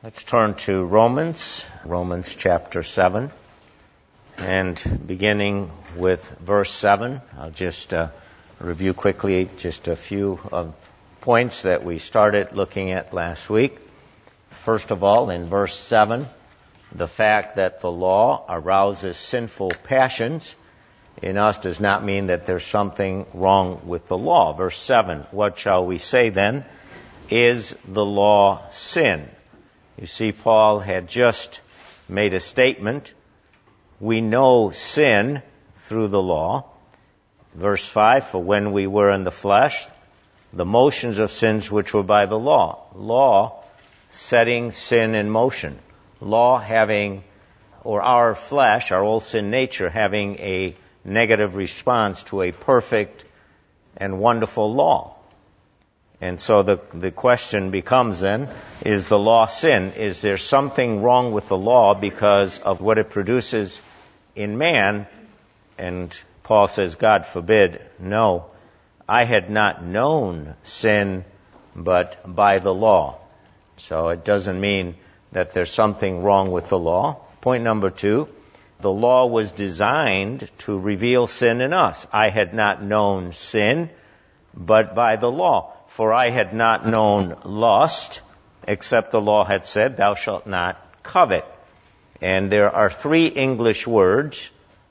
Let's turn to Romans chapter 7, and beginning with verse 7. I'll just review quickly just a few of points that we started looking at last week. First of all, in verse 7, the fact that the law arouses sinful passions in us does not mean that there's something wrong with the law. Verse 7, what shall we say then? Is the law sin? You see, Paul had just made a statement. We know sin through the law. Verse 5, for when we were in the flesh, the motions of sins which were by the law. Law setting sin in motion. Law having, or our flesh, our old sin nature, having a negative response to a perfect and wonderful law. And so the question becomes then, is the law sin? Is there something wrong with the law because of what it produces in man? And Paul says, God forbid, no. I had not known sin but by the law. So it doesn't mean that there's something wrong with the law. Point number 2, the law was designed to reveal sin in us. I had not known sin but by the law. For I had not known lust, except the law had said, thou shalt not covet. And there are three different English words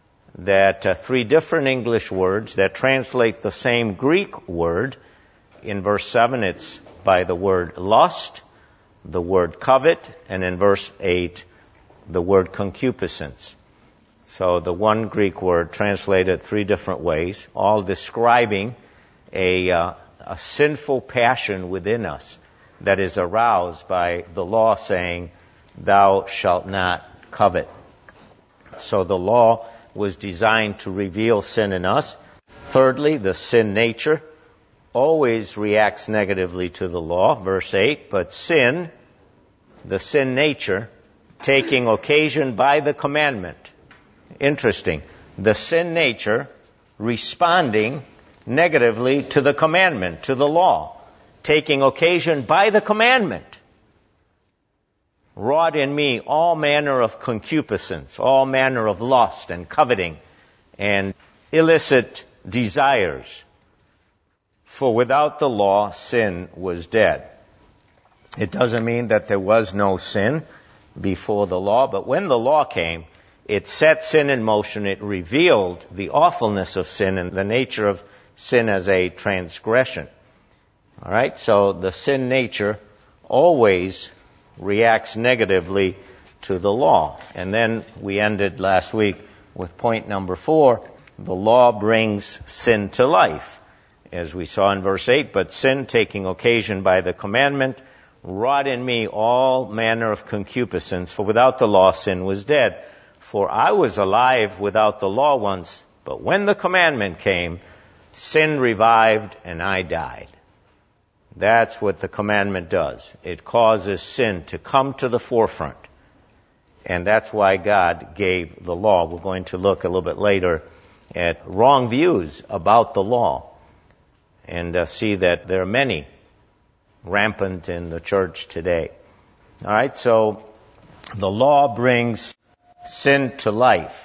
that translate the same Greek word. In verse 7, it's by the word lust, the word covet, and in verse 8, the word concupiscence. So the one Greek word translated three different ways, all describing a sinful passion within us that is aroused by the law saying, thou shalt not covet. So the law was designed to reveal sin in us. Thirdly, the sin nature always reacts negatively to the law. Verse 8, but sin, the sin nature, taking occasion by the commandment. Interesting. The sin nature responding negatively to the commandment, to the law, taking occasion by the commandment, wrought in me all manner of concupiscence, all manner of lust and coveting and illicit desires. For without the law, sin was dead. It doesn't mean that there was no sin before the law, but when the law came, it set sin in motion. It revealed the awfulness of sin and the nature of sin as a transgression. All right, so the sin nature always reacts negatively to the law. And then we ended last week with point number 4, the law brings sin to life. As we saw in verse 8, but sin taking occasion by the commandment wrought in me all manner of concupiscence, for without the law sin was dead. For I was alive without the law once, but when the commandment came, sin revived and I died. That's what the commandment does. It causes sin to come to the forefront. And that's why God gave the law. We're going to look a little bit later at wrong views about the law and see that there are many rampant in the church today. All right, so the law brings sin to life.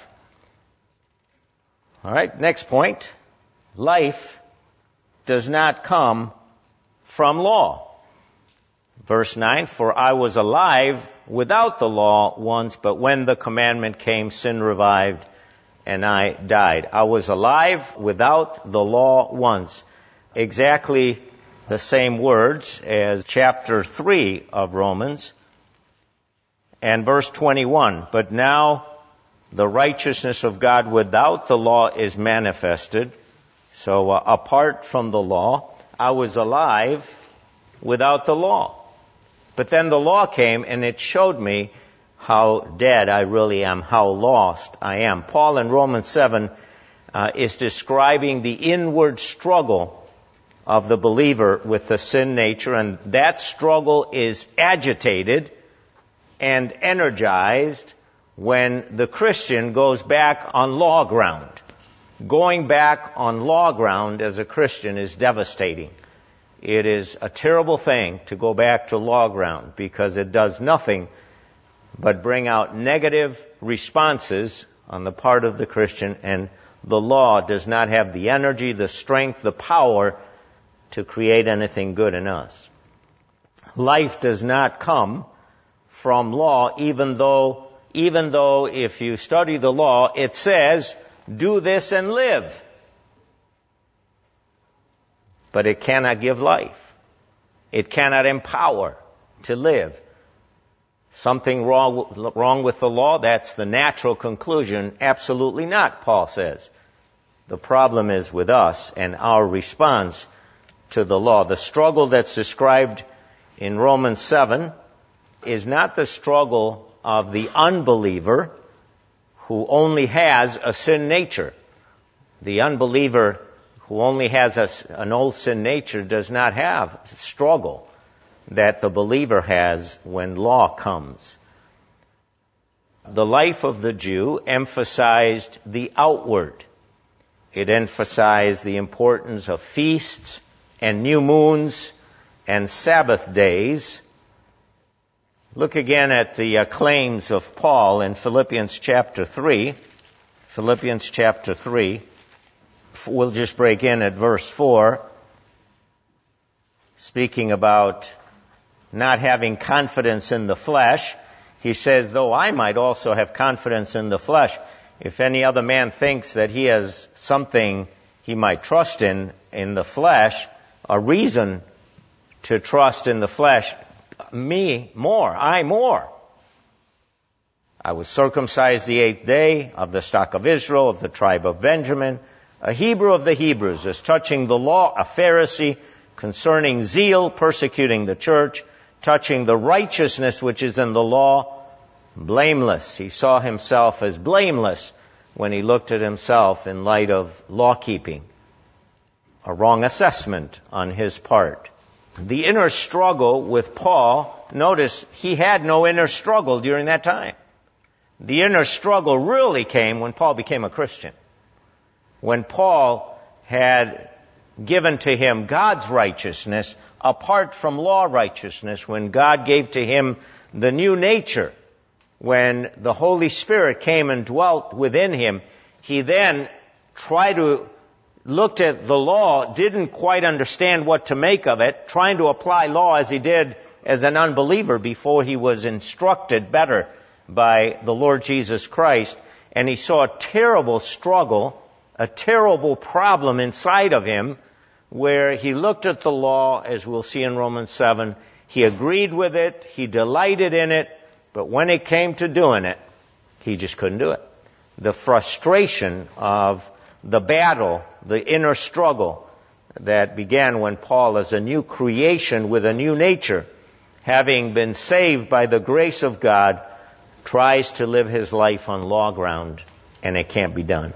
All right, next point. Life does not come from law. Verse 9, for I was alive without the law once, but when the commandment came, sin revived and I died. I was alive without the law once. Exactly the same words as chapter 3 of Romans and verse 21. But now the righteousness of God without the law is manifested. So apart from the law, I was alive without the law. But then the law came and it showed me how dead I really am, how lost I am. Paul in Romans 7 is describing the inward struggle of the believer with the sin nature, and that struggle is agitated and energized when the Christian goes back on law ground. Going back on law ground as a Christian is devastating. it is a terrible thing to go back to law ground, because it does nothing but bring out negative responses on the part of the Christian, and the law does not have the energy, the strength, the power to create anything good in us. Life does not come from law, even though if you study the law, it says, do this and live. But it cannot give life. It cannot empower to live. Something wrong with the law? That's the natural conclusion. Absolutely not, Paul says. The problem is with us and our response to the law. The struggle that's described in Romans 7 is not the struggle of the unbeliever who only has a sin nature. The unbeliever who only has an old sin nature does not have the struggle that the believer has when law comes. The life of the Jew emphasized the outward. It emphasized the importance of feasts and new moons and Sabbath days. Look again at the claims of Paul in Philippians chapter 3. Philippians chapter 3. We'll just break in at verse 4, speaking about not having confidence in the flesh. He says, though I might also have confidence in the flesh, if any other man thinks that he has something he might trust in the flesh, a reason to trust in the flesh, I more. I was circumcised the 8th day, of the stock of Israel, of the tribe of Benjamin, a Hebrew of the Hebrews, as touching the law, a Pharisee, concerning zeal, persecuting the church, touching the righteousness which is in the law, blameless. He saw himself as blameless when he looked at himself in light of law-keeping. A wrong assessment on his part. The inner struggle with Paul, notice he had no inner struggle during that time. The inner struggle really came when Paul became a Christian. When Paul had given to him God's righteousness apart from law righteousness, when God gave to him the new nature, when the Holy Spirit came and dwelt within him, he then looked at the law, didn't quite understand what to make of it, trying to apply law as he did as an unbeliever before he was instructed better by the Lord Jesus Christ. And he saw a terrible struggle, a terrible problem inside of him, where he looked at the law, as we'll see in Romans 7, he agreed with it, he delighted in it, but when it came to doing it, he just couldn't do it. The frustration of the battle, the inner struggle that began when Paul, as a new creation with a new nature, having been saved by the grace of God, tries to live his life on law ground, and it can't be done.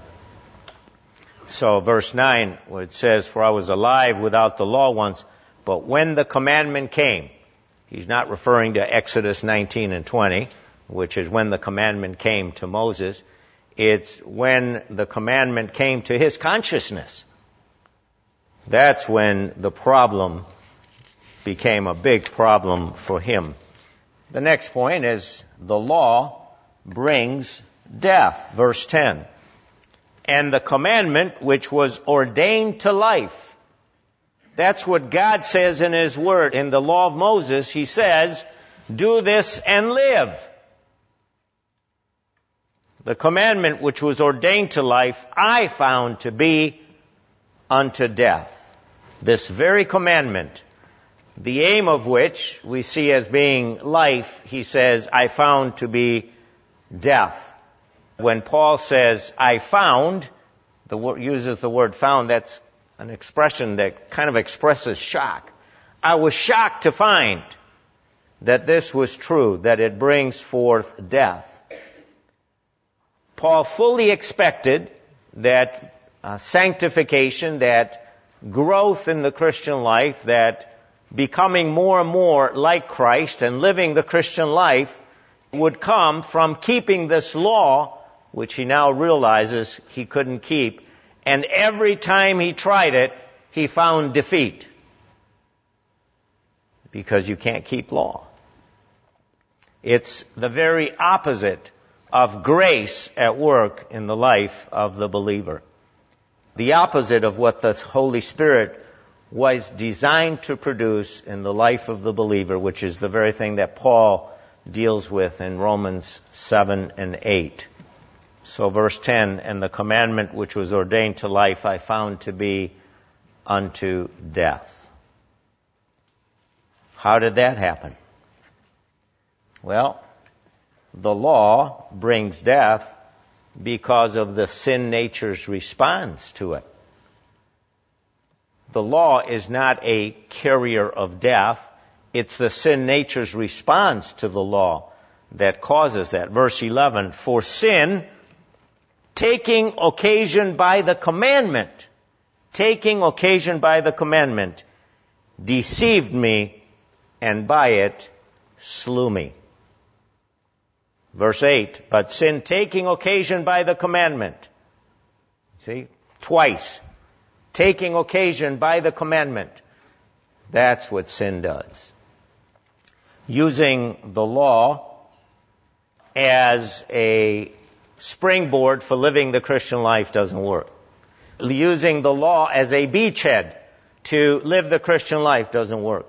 So verse 9, where it says, for I was alive without the law once, but when the commandment came, he's not referring to Exodus 19 and 20, which is when the commandment came to Moses. It's when the commandment came to his consciousness. That's when the problem became a big problem for him. The next point is the law brings death. Verse 10. And the commandment which was ordained to life. That's what God says in His Word. In the law of Moses, He says, do this and live. The commandment which was ordained to life, I found to be unto death. This very commandment, the aim of which we see as being life, He says, I found to be death. When Paul says, I found, uses the word found, that's an expression that kind of expresses shock. I was shocked to find that this was true, that it brings forth death. Paul fully expected that sanctification, that growth in the Christian life, that becoming more and more like Christ and living the Christian life would come from keeping this law, which he now realizes he couldn't keep. And every time he tried it, he found defeat. because you can't keep law. It's the very opposite of grace at work in the life of the believer. The opposite of what the Holy Spirit was designed to produce in the life of the believer, which is the very thing that Paul deals with in Romans 7 and 8. So verse 10, and the commandment which was ordained to life I found to be unto death. How did that happen? Well, the law brings death because of the sin nature's response to it. The law is not a carrier of death. It's the sin nature's response to the law that causes that. Verse 11, for sin, taking occasion by the commandment, deceived me, and by it slew me. Verse 8, but sin taking occasion by the commandment. See, twice. Taking occasion by the commandment. That's what sin does. Using the law as a springboard for living the Christian life doesn't work. Using the law as a beachhead to live the Christian life doesn't work.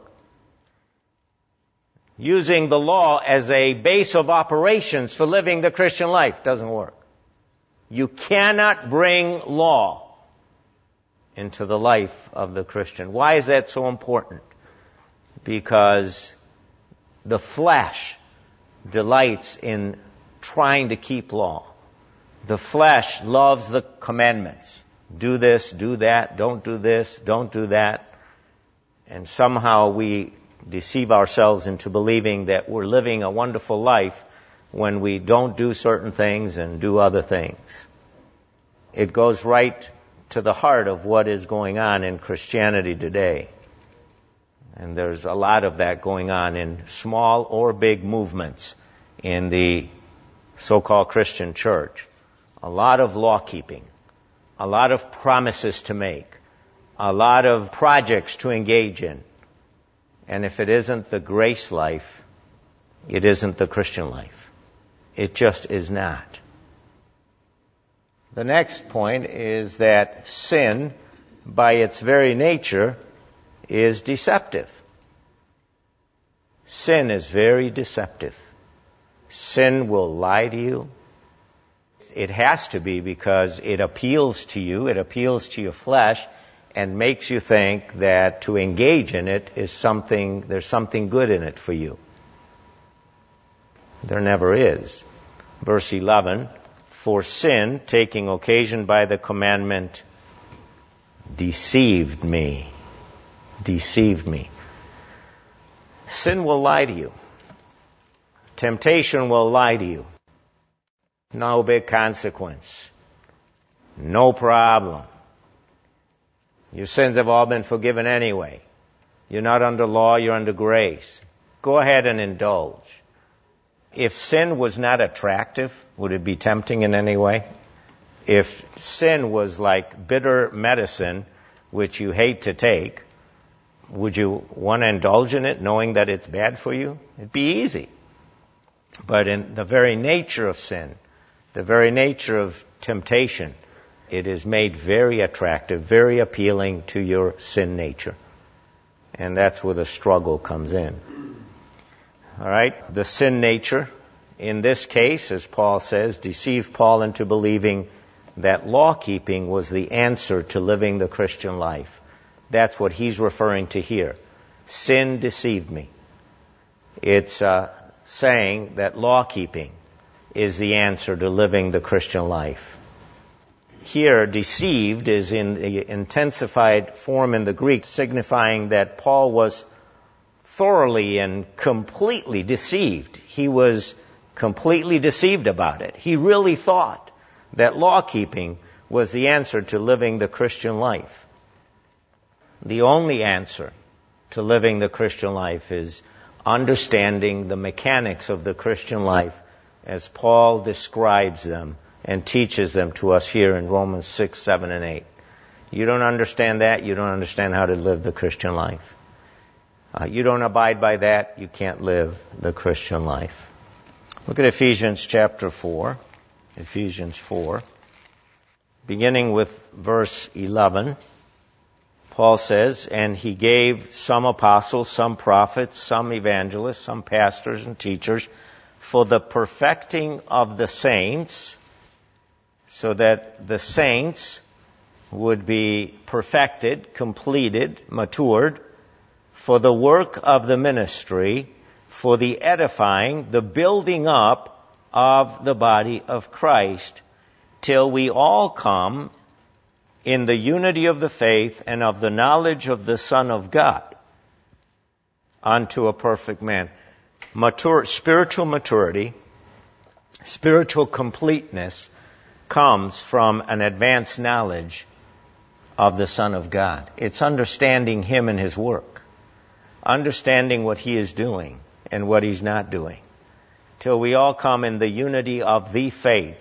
Using the law as a base of operations for living the Christian life doesn't work. You cannot bring law into the life of the Christian. Why is that so important? Because the flesh delights in trying to keep law. The flesh loves the commandments. Do this, do that, don't do this, don't do that. And somehow we deceive ourselves into believing that we're living a wonderful life when we don't do certain things and do other things. It goes right to the heart of what is going on in Christianity today. And there's a lot of that going on in small or big movements in the so-called Christian church. A lot of law keeping, a lot of promises to make, a lot of projects to engage in. And if it isn't the grace life, it isn't the Christian life. It just is not. The next point is that sin, by its very nature, is deceptive. Sin is very deceptive. Sin will lie to you. It has to be because it appeals to you, it appeals to your flesh, and makes you think that to engage in it is there's something good in it for you. There never is. Verse 11, for sin, taking occasion by the commandment, deceived me. Deceived me. Sin will lie to you. Temptation will lie to you. No big consequence. No problem. Your sins have all been forgiven anyway. You're not under law, you're under grace. Go ahead and indulge. If sin was not attractive, would it be tempting in any way? If sin was like bitter medicine, which you hate to take, would you want to indulge in it knowing that it's bad for you? It'd be easy. But in the very nature of sin, the very nature of temptation, it is made very attractive, very appealing to your sin nature. And that's where the struggle comes in. All right? The sin nature, in this case, as Paul says, deceived Paul into believing that law-keeping was the answer to living the Christian life. That's what he's referring to here. Sin deceived me. It's saying that law-keeping is the answer to living the Christian life. Here, deceived is in the intensified form in the Greek, signifying that Paul was thoroughly and completely deceived. He was completely deceived about it. He really thought that law-keeping was the answer to living the Christian life. The only answer to living the Christian life is understanding the mechanics of the Christian life as Paul describes them and teaches them to us here in Romans 6, 7, and 8. You don't understand that, you don't understand how to live the Christian life. You don't abide by that, you can't live the Christian life. Look at Ephesians chapter 4. Ephesians 4. Beginning with verse 11. Paul says, "And he gave some apostles, some prophets, some evangelists, some pastors and teachers for the perfecting of the saints," so that the saints would be perfected, completed, matured, "for the work of the ministry, for the edifying, the building up of the body of Christ, till we all come in the unity of the faith and of the knowledge of the Son of God, unto a perfect man." Spiritual maturity, spiritual completeness comes from an advanced knowledge of the Son of God. It's understanding Him and His work, understanding what He is doing and what He's not doing, till we all come in the unity of the faith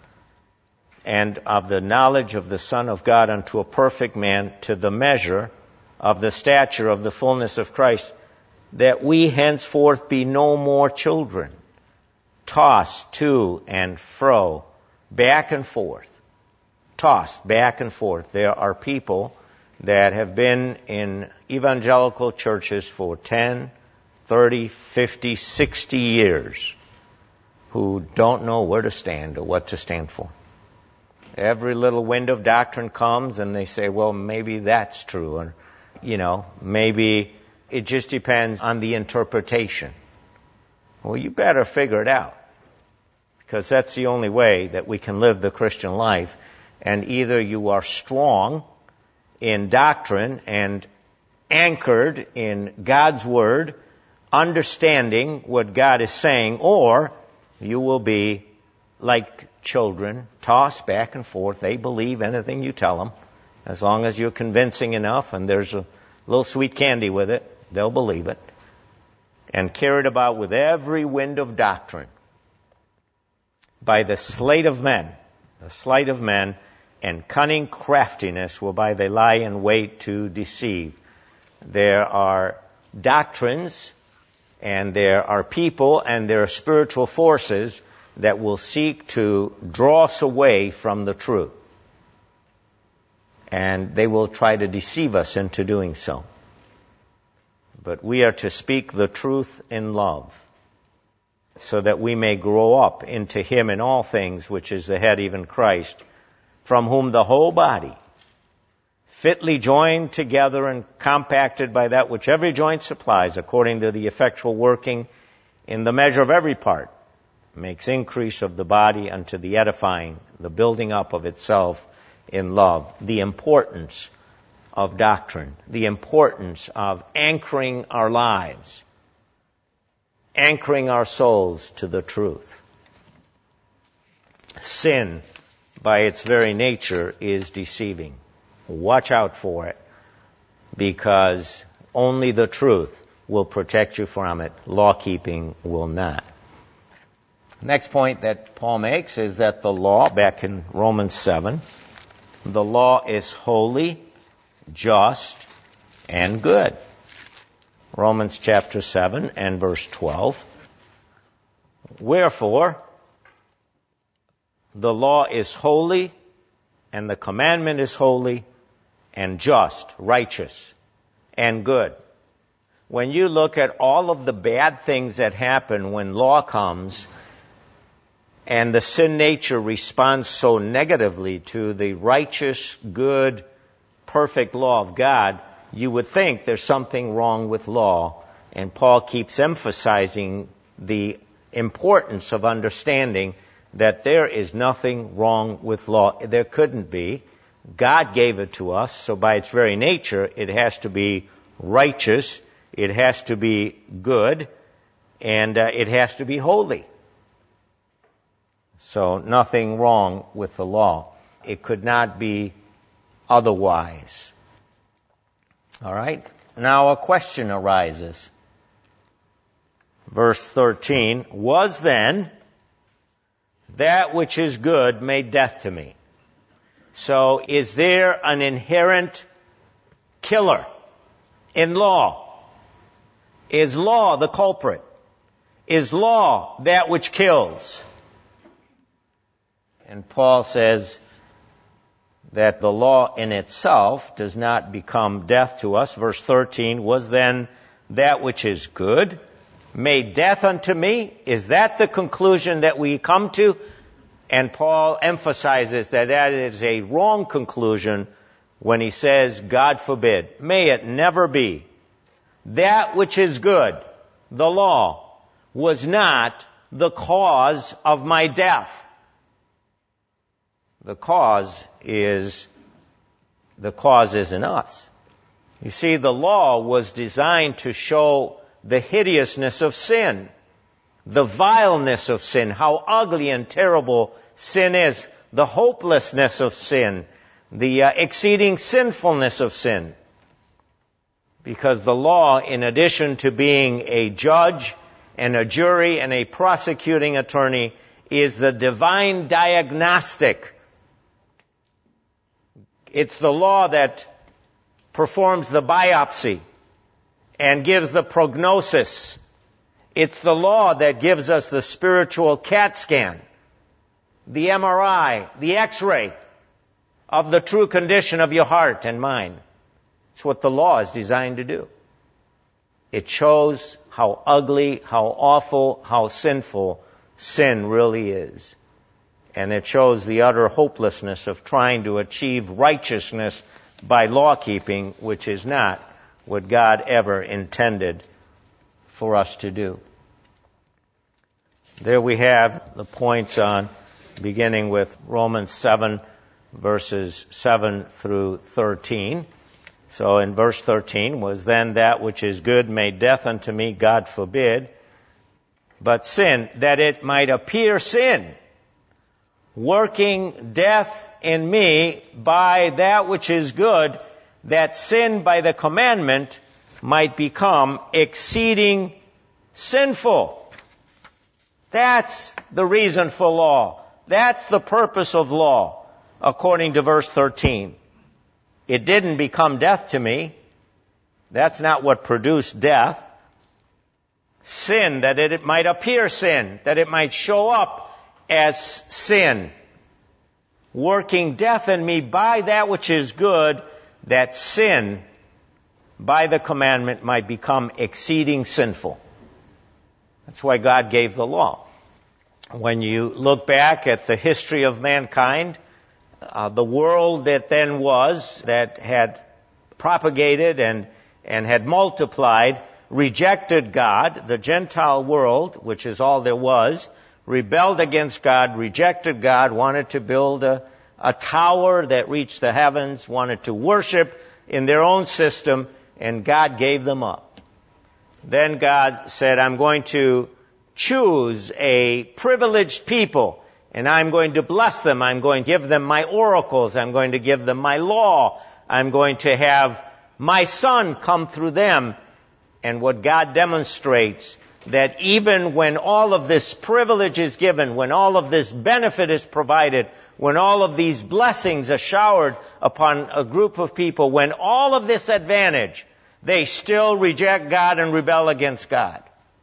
and of the knowledge of the Son of God unto a perfect man, to the measure of the stature of the fullness of Christ, that we henceforth be no more children, tossed to and fro, back and forth, tossed back and forth. There are people that have been in evangelical churches for 10, 30, 50, 60 years who don't know where to stand or what to stand for. Every little wind of doctrine comes and they say, well, maybe that's true. Or, maybe it just depends on the interpretation. Well, you better figure it out, because that's the only way that we can live the Christian life. And either you are strong in doctrine and anchored in God's Word, understanding what God is saying, or you will be like children, tossed back and forth. They believe anything you tell them. As long as you're convincing enough and there's a little sweet candy with it, they'll believe it. And carried about with every wind of doctrine by the sleight of men, and cunning craftiness whereby they lie in wait to deceive. There are doctrines, and there are people, and there are spiritual forces that will seek to draw us away from the truth. And they will try to deceive us into doing so. But we are to speak the truth in love, so that we may grow up into Him in all things, which is the head, even Christ, from whom the whole body, fitly joined together and compacted by that which every joint supplies, according to the effectual working in the measure of every part, makes increase of the body unto the edifying, the building up of itself in love. The importance of doctrine, the importance of anchoring our lives, anchoring our souls to the truth. Sin, by its very nature, is deceiving. Watch out for it, because only the truth will protect you from it. Law-keeping will not. Next point that Paul makes is that the law, back in Romans 7, the law is holy, just, and good. Romans chapter 7 and verse 12. Wherefore, the law is holy, and the commandment is holy, and just, righteous, and good. When you look at all of the bad things that happen when law comes, and the sin nature responds so negatively to the righteous, good, perfect law of God, you would think there's something wrong with law. And Paul keeps emphasizing the importance of understanding that there is nothing wrong with law. There couldn't be. God gave it to us, so by its very nature, it has to be righteous, it has to be good, and it has to be holy. So nothing wrong with the law. It could not be otherwise. All right? Now a question arises. Verse 13, was then that which is good made death to me? So is there an inherent killer in law? Is law the culprit? Is law that which kills? And Paul says that the law in itself does not become death to us. Verse 13, was then that which is good made death unto me? Is that the conclusion that we come to? And Paul emphasizes that that is a wrong conclusion when he says, God forbid, may it never be. That which is good, the law, was not the cause of my death. The cause is in us. You see, the law was designed to show the hideousness of sin, the vileness of sin, how ugly and terrible sin is, the hopelessness of sin, the exceeding sinfulness of sin. Because the law, in addition to being a judge and a jury and a prosecuting attorney, is the divine diagnostic. It's the law that performs the biopsy and gives the prognosis. It's the law that gives us the spiritual CAT scan, the MRI, the X-ray of the true condition of your heart and mind. It's what the law is designed to do. It shows how ugly, how awful, how sinful sin really is. And it shows the utter hopelessness of trying to achieve righteousness by law-keeping, which is not what God ever intended for us to do. There we have the points on, beginning with Romans 7, verses 7 through 13. So in verse 13, was then that which is good made death unto me? God forbid. But sin, that it might appear sin, working death in me by that which is good, that sin by the commandment might become exceeding sinful. That's the reason for law. That's the purpose of law, according to verse 13. It didn't become death to me. That's not what produced death. Sin, that it might appear sin, that it might show up as sin, working death in me by that which is good, that sin by the commandment might become exceeding sinful. That's why God gave the law. When you look back at the history of mankind, the world that then was, that had propagated and had multiplied, rejected God. The Gentile world, which is all there was, rebelled against God, rejected God, wanted to build a tower that reached the heavens, wanted to worship in their own system, and God gave them up. Then God said, I'm going to choose a privileged people, and I'm going to bless them. I'm going to give them my oracles. I'm going to give them my law. I'm going to have my Son come through them. And what God demonstrates, that even when all of this privilege is given, when all of this benefit is provided, when all of these blessings are showered upon a group of people, when all of this advantage, they still reject God and rebel against God.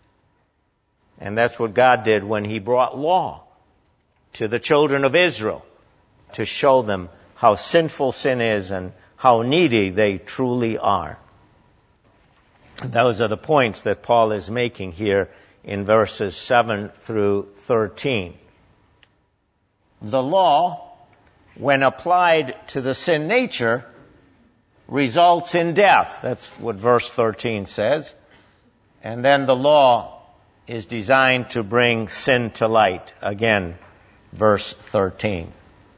And that's what God did when He brought law to the children of Israel, to show them how sinful sin is and how needy they truly are. Those are the points that Paul is making here in verses 7 through 13. The law, when applied to the sin nature, results in death. That's what verse 13 says. And then the law is designed to bring sin to light. Again, verse 13.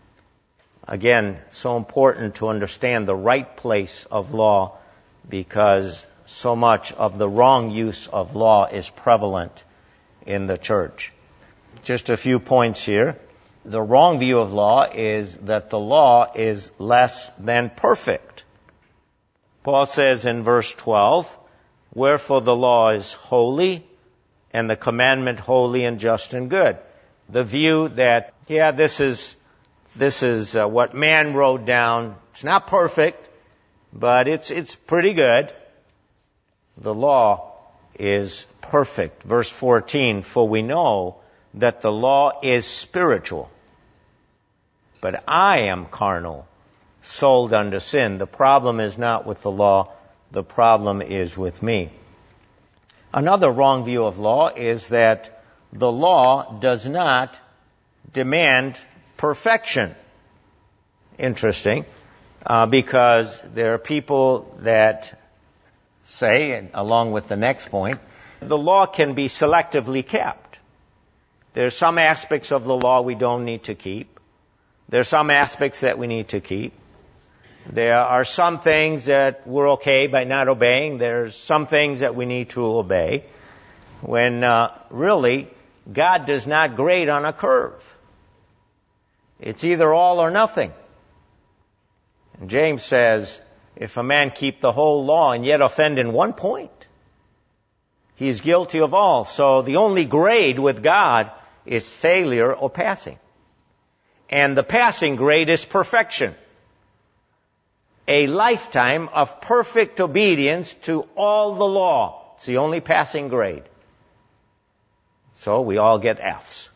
Again, so important to understand the right place of law, because so much of the wrong use of law is prevalent in the church. Just a few points here. The wrong view of law is that the law is less than perfect. Paul says in verse 12, wherefore the law is holy, and the commandment holy and just and good. The view that, this is what man wrote down. It's not perfect, but it's pretty good. The law is perfect. Verse 14, for we know that the law is spiritual, but I am carnal, sold unto sin. The problem is not with the law, the problem is with me. Another wrong view of law is that the law does not demand perfection. Interesting, because there are people that say, and along with the next point, the law can be selectively kept. There are some aspects of the law we don't need to keep. There are some aspects that we need to keep. There are some things that we're okay by not obeying. There's some things that we need to obey. When really, God does not grade on a curve. It's either all or nothing. And James says, if a man keep the whole law and yet offend in one point, he is guilty of all. So the only grade with God is failure or passing. And the passing grade is perfection. A lifetime of perfect obedience to all the law. It's the only passing grade. So we all get Fs.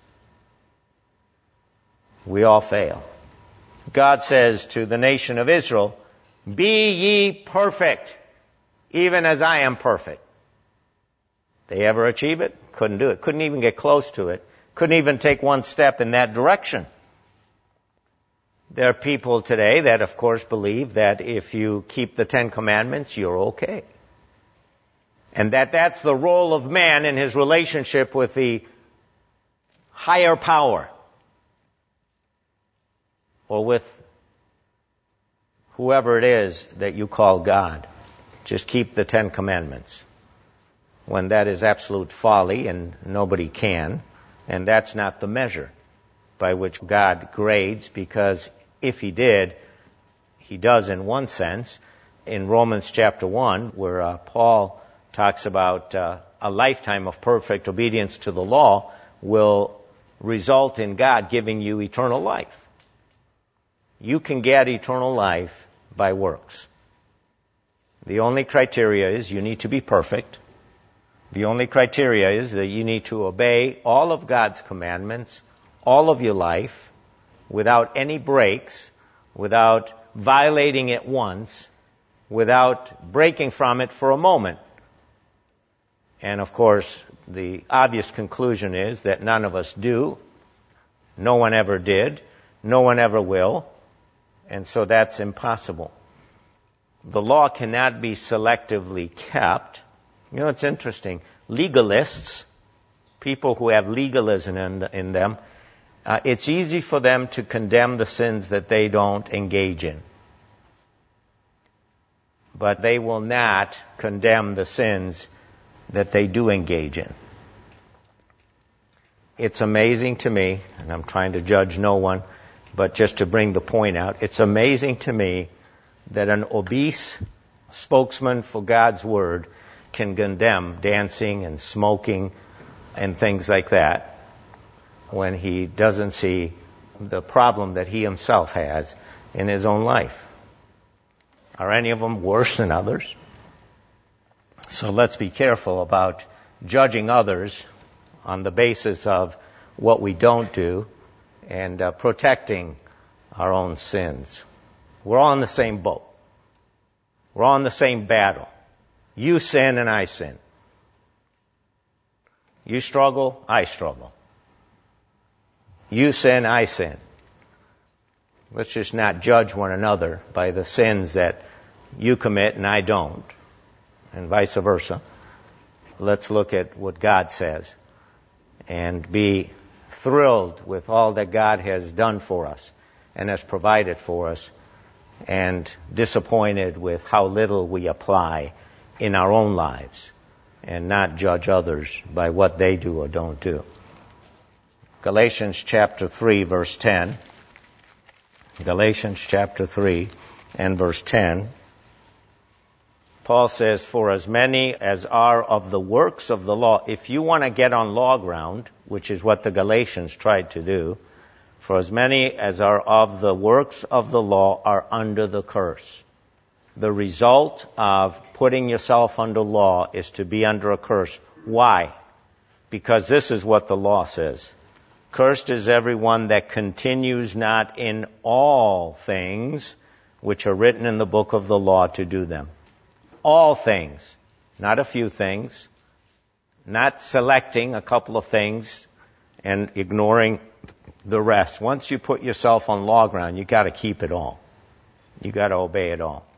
We all fail. God says to the nation of Israel, be ye perfect, even as I am perfect. They ever achieve it? Couldn't do it. Couldn't even get close to it. Couldn't even take one step in that direction. There are people today that, of course, believe that if you keep the Ten Commandments, you're okay. And that's the role of man in his relationship with the higher power, or with whoever it is that you call God. Just keep the Ten Commandments. When that is absolute folly and nobody can, and that's not the measure by which God grades, because if he did, he does in one sense. In Romans chapter 1, where Paul talks about a lifetime of perfect obedience to the law will result in God giving you eternal life. You can get eternal life by works. The only criteria is you need to be perfect. The only criteria is that you need to obey all of God's commandments, all of your life, without any breaks, without violating it once, without breaking from it for a moment. And of course, the obvious conclusion is that none of us do. No one ever did. No one ever will. And so that's impossible. The law cannot be selectively kept. You know, it's interesting. Legalists, people who have legalism in them, it's easy for them to condemn the sins that they don't engage in. But they will not condemn the sins that they do engage in. It's amazing to me, and I'm trying to judge no one, but just to bring the point out, it's amazing to me that an obese spokesman for God's Word can condemn dancing and smoking and things like that when he doesn't see the problem that he himself has in his own life. Are any of them worse than others? So let's be careful about judging others on the basis of what we don't do and protecting our own sins. We're all in the same boat. We're all in the same battle. You sin and I sin. You struggle, I struggle. You sin, I sin. Let's just not judge one another by the sins that you commit and I don't, and vice versa. Let's look at what God says and be thrilled with all that God has done for us and has provided for us, and disappointed with how little we apply in our own lives, and not judge others by what they do or don't do. Galatians chapter 3, verse 10. Galatians chapter 3 and verse 10. Paul says, for as many as are of the works of the law, if you want to get on law ground, which is what the Galatians tried to do, for as many as are of the works of the law are under the curse. the result of putting yourself under law is to be under a curse. Why? Because this is what the law says. Cursed is everyone that continues not in all things which are written in the book of the law to do them. All things. Not a few things. Not selecting a couple of things and ignoring the rest. Once you put yourself on law ground, you got to keep it all. You got to obey it all.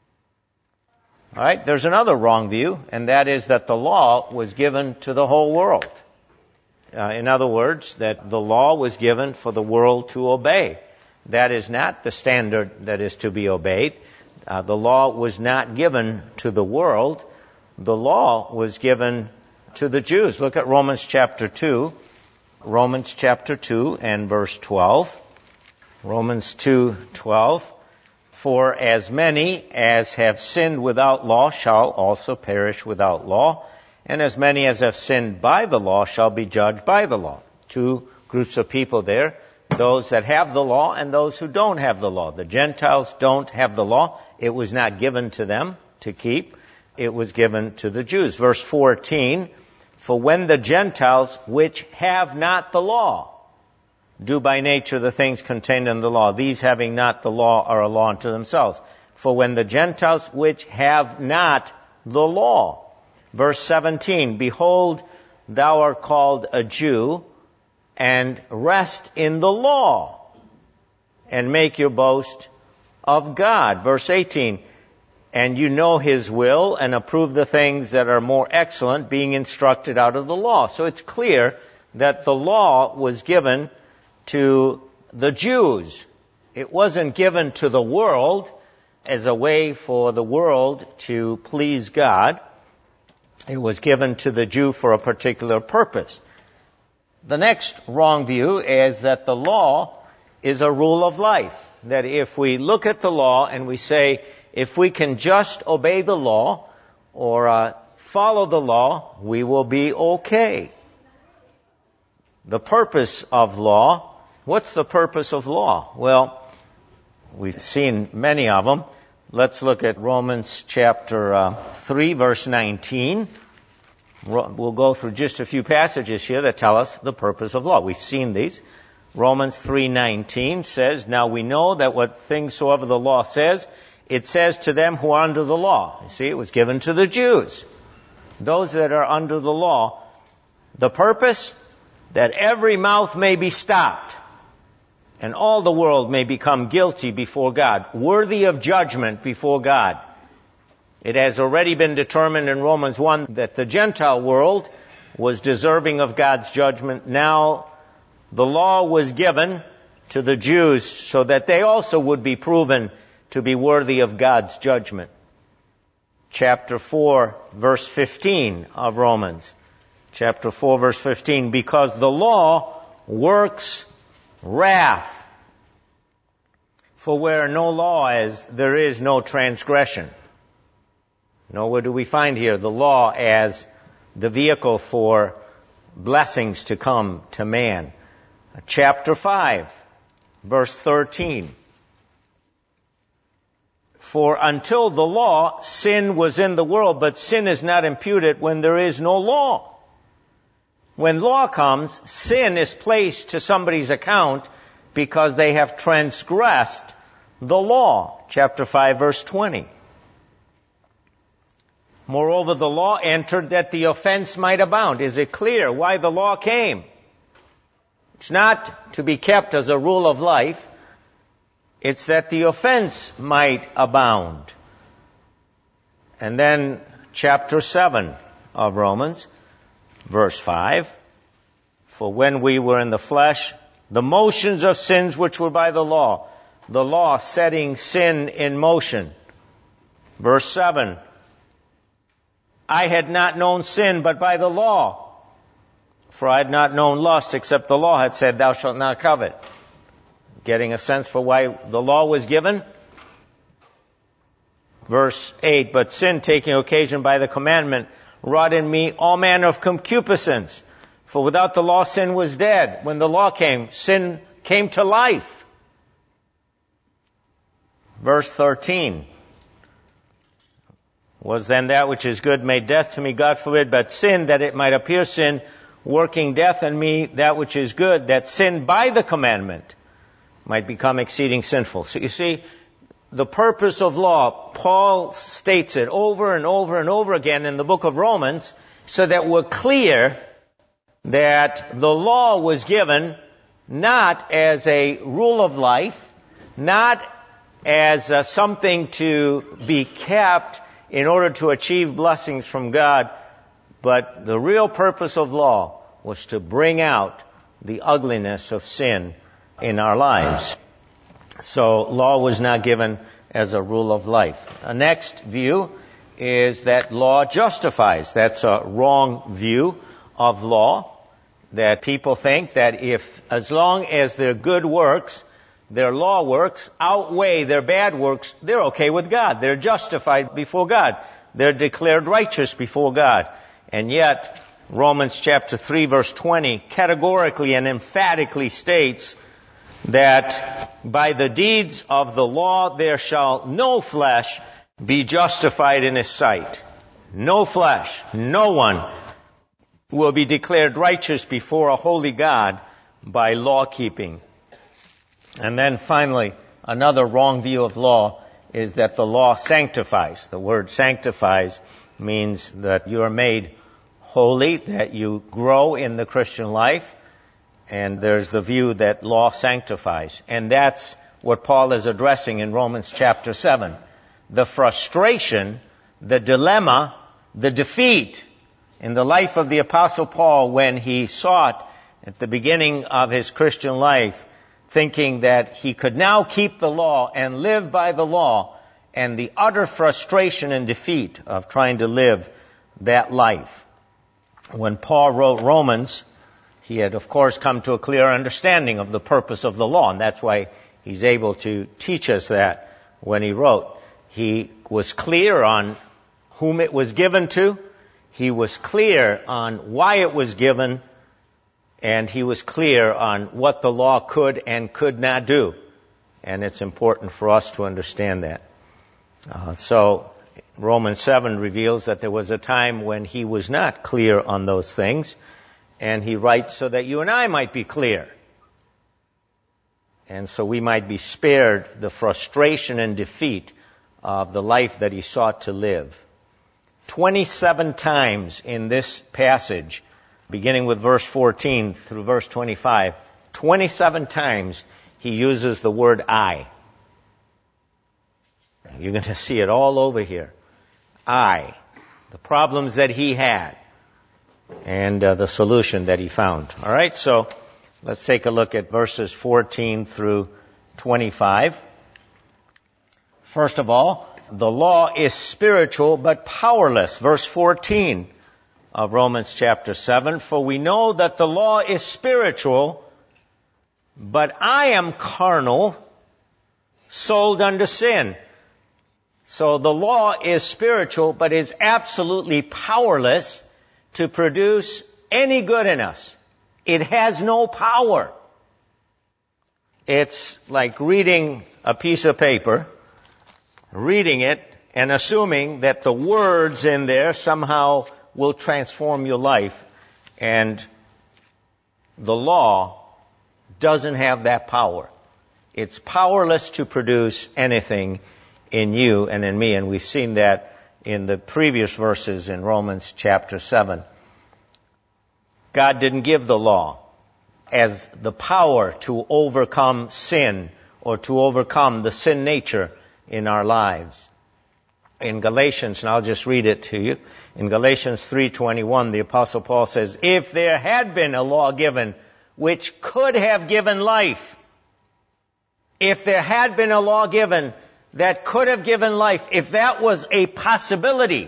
All right, there's another wrong view, and that is that the law was given to the whole world. In other words, that the law was given for the world to obey. That is not the standard that is to be obeyed. The law was not given to the world. The law was given to the Jews. Look at Romans chapter 2. Romans chapter 2 and verse 12. Romans 2:12. For as many as have sinned without law shall also perish without law, and as many as have sinned by the law shall be judged by the law. Two groups of people there, those that have the law and those who don't have the law. The Gentiles don't have the law. It was not given to them to keep. It was given to the Jews. Verse 14, for when the Gentiles which have not the law do by nature the things contained in the law, these having not the law are a law unto themselves. For when the Gentiles which have not the law. Verse 17, behold, thou art called a Jew, and rest in the law, and make your boast of God. Verse 18, and you know his will, and approve the things that are more excellent, being instructed out of the law. So it's clear that the law was given to the Jews. It wasn't given to the world as a way for the world to please God. It was given to the Jew for a particular purpose. The next wrong view is that the law is a rule of life. That if we look at the law and we say, if we can just obey the law or follow the law, we will be okay. The purpose of law. What's the purpose of law? Well, we've seen many of them. Let's look at Romans chapter 3, verse 19. We'll go through just a few passages here that tell us the purpose of law. We've seen these. Romans 3:19 says, now we know that what things soever the law says, it says to them who are under the law. You see, it was given to the Jews. Those that are under the law. The purpose, that every mouth may be stopped, and all the world may become guilty before God, worthy of judgment before God. It has already been determined in Romans 1 that the Gentile world was deserving of God's judgment. Now, the law was given to the Jews so that they also would be proven to be worthy of God's judgment. Chapter 4, verse 15 of Romans. Chapter 4, verse 15, because the law works wrath. For where no law is, there is no transgression. Nowhere do we find here the law as the vehicle for blessings to come to man. Chapter 5, verse 13. For until the law, sin was in the world, but sin is not imputed when there is no law. When law comes, sin is placed to somebody's account because they have transgressed the law. Chapter 5, verse 20. Moreover, the law entered that the offense might abound. Is it clear why the law came? It's not to be kept as a rule of life. It's that the offense might abound. And then chapter 7 of Romans, verse 5. For when we were in the flesh, the motions of sins which were by the law setting sin in motion. Verse 7. I had not known sin but by the law, for I had not known lust except the law had said, thou shalt not covet. Getting a sense for why the law was given? Verse 8, but sin taking occasion by the commandment wrought in me all manner of concupiscence. For without the law sin was dead. When the law came, sin came to life. Verse 13, Was then that which is good made death to me? God forbid, but sin, that it might appear sin, working death in me, that which is good, that sin by the commandment might become exceeding sinful. So you see, the purpose of law, Paul states it over and over and over again in the book of Romans, so that we're clear that the law was given not as a rule of life, not as something to be kept in order to achieve blessings from God, but the real purpose of law was to bring out the ugliness of sin in our lives. So law was not given as a rule of life. A next view is that law justifies. That's a wrong view of law, that people think that if, as long as their good works, their law works, outweigh their bad works, they're okay with God. They're justified before God. They're declared righteous before God. And yet, Romans chapter 3 verse 20 categorically and emphatically states that by the deeds of the law there shall no flesh be justified in his sight. No flesh, no one will be declared righteous before a holy God by law keeping. And then finally, another wrong view of law is that the law sanctifies. The word sanctifies means that you are made holy, that you grow in the Christian life, and there's the view that law sanctifies. And that's what Paul is addressing in Romans chapter 7. The frustration, the dilemma, the defeat in the life of the Apostle Paul when he sought at the beginning of his Christian life, thinking that he could now keep the law and live by the law, and the utter frustration and defeat of trying to live that life. When Paul wrote Romans, he had, of course, come to a clear understanding of the purpose of the law, and that's why he's able to teach us that when he wrote. He was clear on whom it was given to, he was clear on why it was given, and he was clear on what the law could and could not do. And it's important for us to understand that. So Romans 7 reveals that there was a time when he was not clear on those things, and he writes so that you and I might be clear. And so we might be spared the frustration and defeat of the life that he sought to live. 27 times in this passage, beginning with verse 14 through verse 25, 27 times he uses the word I. You're going to see it all over here. I. The problems that he had and the solution that he found. All right, so let's take a look at verses 14 through 25. First of all, the law is spiritual but powerless. Verse 14 of Romans chapter 7, for we know that the law is spiritual, but I am carnal, sold unto sin. So the law is spiritual, but is absolutely powerless to produce any good in us. It has no power. It's like reading a piece of paper, reading it, and assuming that the words in there somehow will transform your life. And the law doesn't have that power. It's powerless to produce anything in you and in me, and we've seen that in the previous verses in Romans chapter 7. God didn't give the law as the power to overcome sin or to overcome the sin nature in our lives. In Galatians, and I'll just read it to you, in Galatians 3:21, the Apostle Paul says, if there had been a law given which could have given life, if there had been a law given that could have given life, if that was a possibility,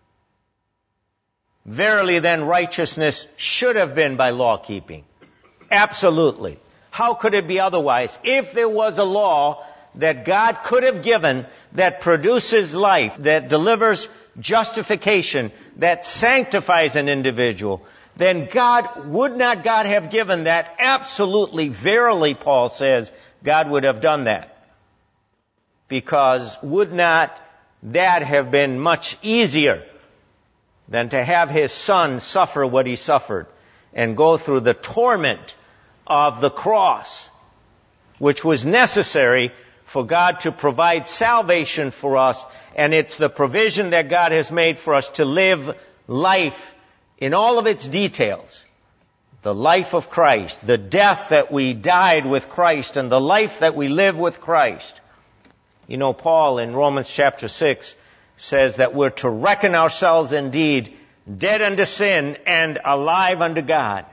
verily then righteousness should have been by law keeping. Absolutely. How could it be otherwise? If there was a law that God could have given that produces life, that delivers justification, that sanctifies an individual, then would not God have given that? Absolutely, verily, Paul says, God would have done that. Because would not that have been much easier than to have his Son suffer what he suffered and go through the torment of the cross, which was necessary for God to provide salvation for us. And it's the provision that God has made for us to live life in all of its details. The life of Christ, the death that we died with Christ, and the life that we live with Christ. You know, Paul in Romans chapter 6 says that we're to reckon ourselves indeed dead unto sin and alive unto God.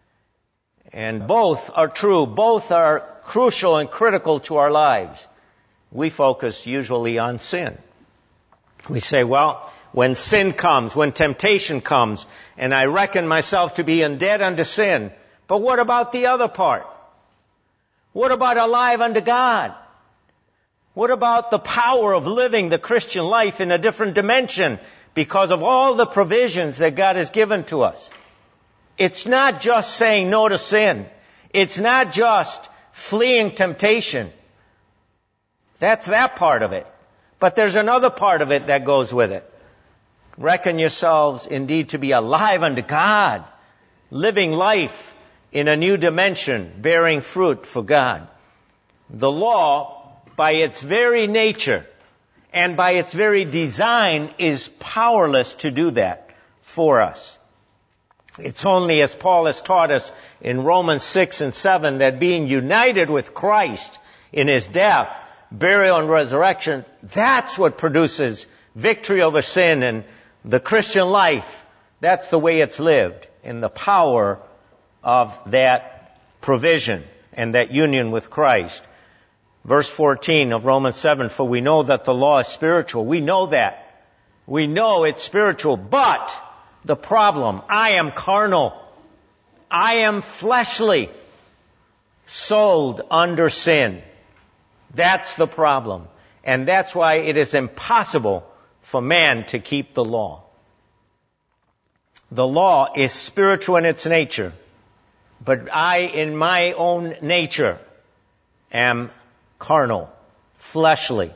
And both are true. Both are crucial and critical to our lives. We focus usually on sin. We say, well, when sin comes, when temptation comes, and I reckon myself to be dead unto sin, but what about the other part? What about alive unto God? What about the power of living the Christian life in a different dimension because of all the provisions that God has given to us? It's not just saying no to sin. It's not just fleeing temptation. That's that part of it. But there's another part of it that goes with it. Reckon yourselves indeed to be alive unto God, living life in a new dimension, bearing fruit for God. The law, by its very nature and by its very design, is powerless to do that for us. It's only, as Paul has taught us in Romans 6 and 7, that being united with Christ in his death, burial, and resurrection, that's what produces victory over sin. And the Christian life, that's the way it's lived, in the power of that provision and that union with Christ. Verse 14 of Romans 7, for we know that the law is spiritual. We know that. We know it's spiritual, but the problem, I am carnal. I am fleshly, sold under sin. That's the problem. And that's why it is impossible for man to keep the law. The law is spiritual in its nature, but I, in my own nature, am carnal, fleshly.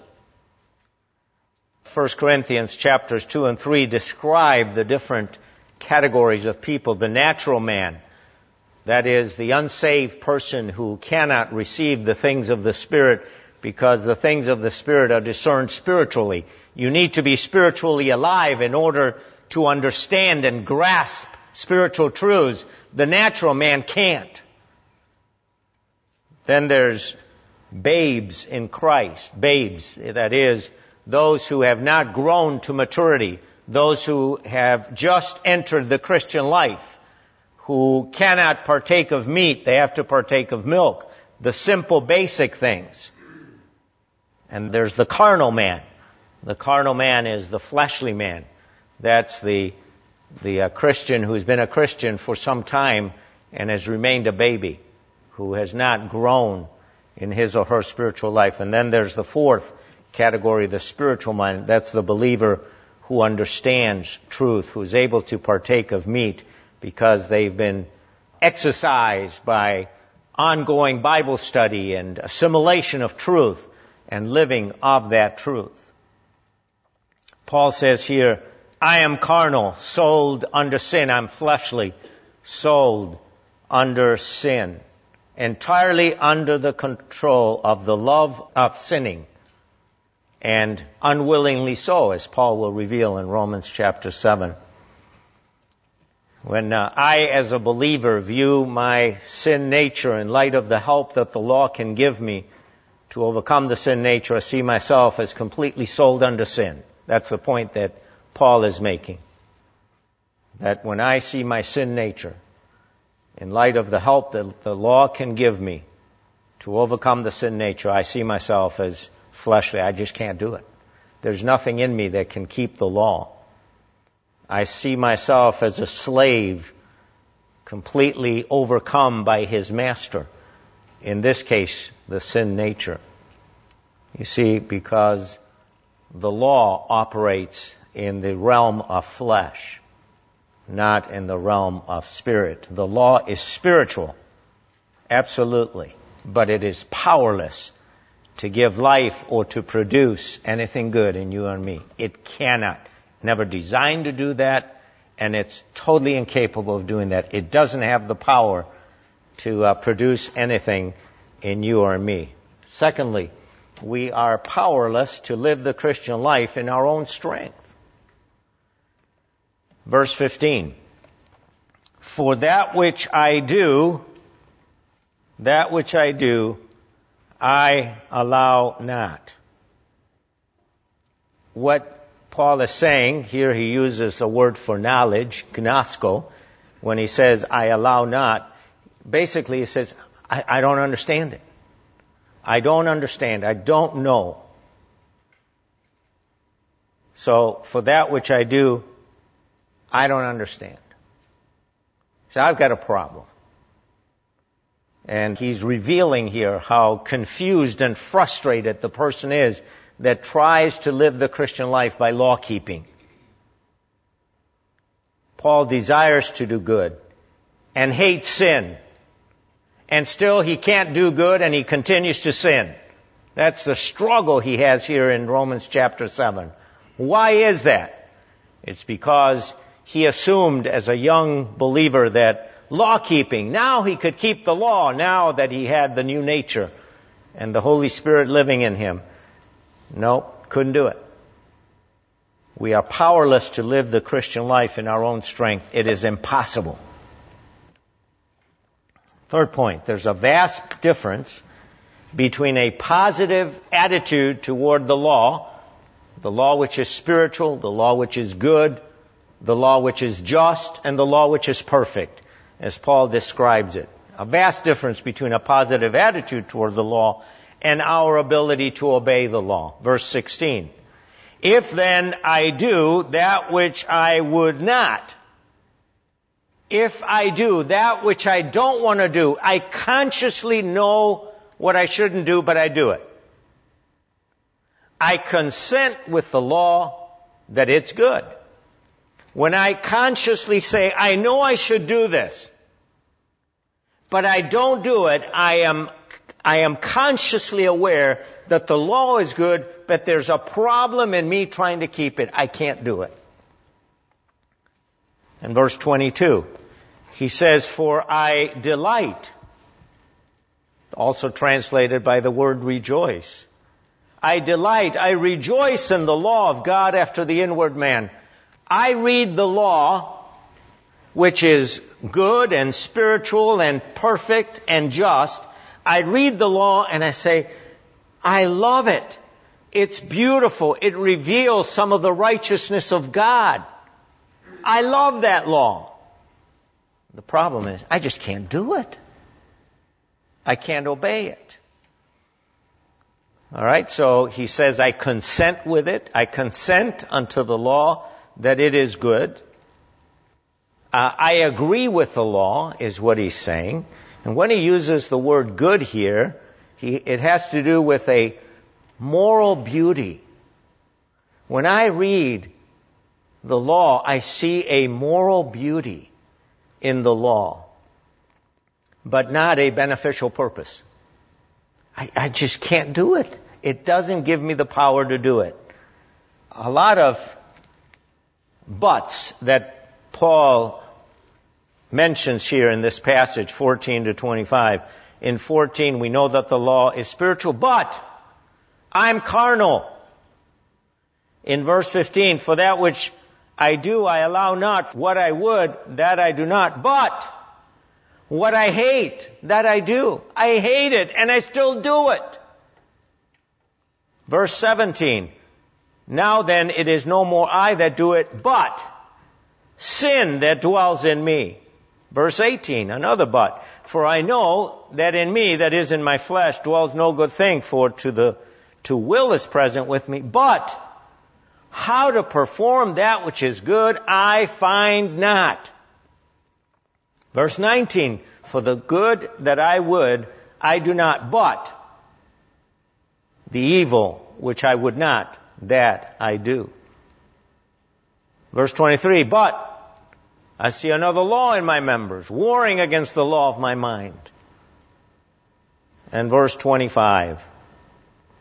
1 Corinthians chapters 2 and 3 describe the different categories of people. The natural man, that is, the unsaved person who cannot receive the things of the Spirit because the things of the Spirit are discerned spiritually. You need to be spiritually alive in order to understand and grasp spiritual truths. The natural man can't. Then there's babes in Christ. Babes, that is, those who have not grown to maturity, those who have just entered the Christian life, who cannot partake of meat, they have to partake of milk, the simple basic things. And there's the carnal man. The carnal man is the fleshly man. That's the Christian who's been a Christian for some time and has remained a baby, who has not grown in his or her spiritual life. And then there's the fourth category, the spiritual man. That's the believer who understands truth, who's able to partake of meat because they've been exercised by ongoing Bible study and assimilation of truth and living of that truth. Paul says here, I am carnal, sold under sin. I'm fleshly, sold under sin, entirely under the control of the love of sinning, and unwillingly so, as Paul will reveal in Romans chapter 7. When I, as a believer, view my sin nature in light of the help that the law can give me to overcome the sin nature, I see myself as completely sold under sin. That's the point that Paul is making. That when I see my sin nature, in light of the help that the law can give me to overcome the sin nature, I see myself as fleshly. I just can't do it. There's nothing in me that can keep the law. I see myself as a slave, completely overcome by his master. In this case, the sin nature. You see, because the law operates in the realm of flesh, not in the realm of spirit. The law is spiritual, absolutely, but it is powerless to give life or to produce anything good in you and me. It cannot. Never designed to do that, and it's totally incapable of doing that. It doesn't have the power to produce anything in you or me. Secondly, we are powerless to live the Christian life in our own strength. Verse 15. For that which I do, I allow not. What Paul is saying, here he uses the word for knowledge, gnosko, when he says, I allow not. Basically he says, I don't understand it. I don't understand. I don't know. So, for that which I do, I don't understand. So I've got a problem. And he's revealing here how confused and frustrated the person is that tries to live the Christian life by law keeping. Paul desires to do good and hates sin. And still he can't do good and he continues to sin. That's the struggle he has here in Romans chapter 7. Why is that? It's because he assumed as a young believer that law-keeping, now he could keep the law, now that he had the new nature and the Holy Spirit living in him. No, couldn't do it. We are powerless to live the Christian life in our own strength. It is impossible. Third point, there's a vast difference between a positive attitude toward the law which is spiritual, the law which is good, the law which is just, and the law which is perfect, as Paul describes it. A vast difference between a positive attitude toward the law and our ability to obey the law. Verse 16. If then I do that which I would not, if I do that which I don't want to do, I consciously know what I shouldn't do, but I do it. I consent with the law that it's good. When I consciously say, I know I should do this, but I don't do it, I am consciously aware that the law is good, but there's a problem in me trying to keep it. I can't do it. In verse 22, he says, for I delight, also translated by the word rejoice. I delight, I rejoice in the law of God after the inward man. I read the law, which is good and spiritual and perfect and just. I read the law and I say, I love it. It's beautiful. It reveals some of the righteousness of God. I love that law. The problem is, I just can't do it. I can't obey it. All right, so he says, I consent with it. I consent unto the law that it is good. I agree with the law, is what he's saying. And when he uses the word good here, it has to do with a moral beauty. When I read the law, I see a moral beauty in the law, but not a beneficial purpose. I just can't do it. It doesn't give me the power to do it. A lot of buts that Paul mentions here in this passage, 14 to 25. In 14, we know that the law is spiritual, but I'm carnal. In verse 15, for that which I do, I allow not. What I would, that I do not. But what I hate, that I do. I hate it, and I still do it. Verse 17, now then it is no more I that do it, but sin that dwells in me. Verse 18, another but. For I know that in me, that is in my flesh, dwells no good thing, for to will is present with me. But how to perform that which is good, I find not. Verse 19, for the good that I would, I do not, but the evil which I would not, that I do. Verse 23, but I see another law in my members, warring against the law of my mind. And verse 25,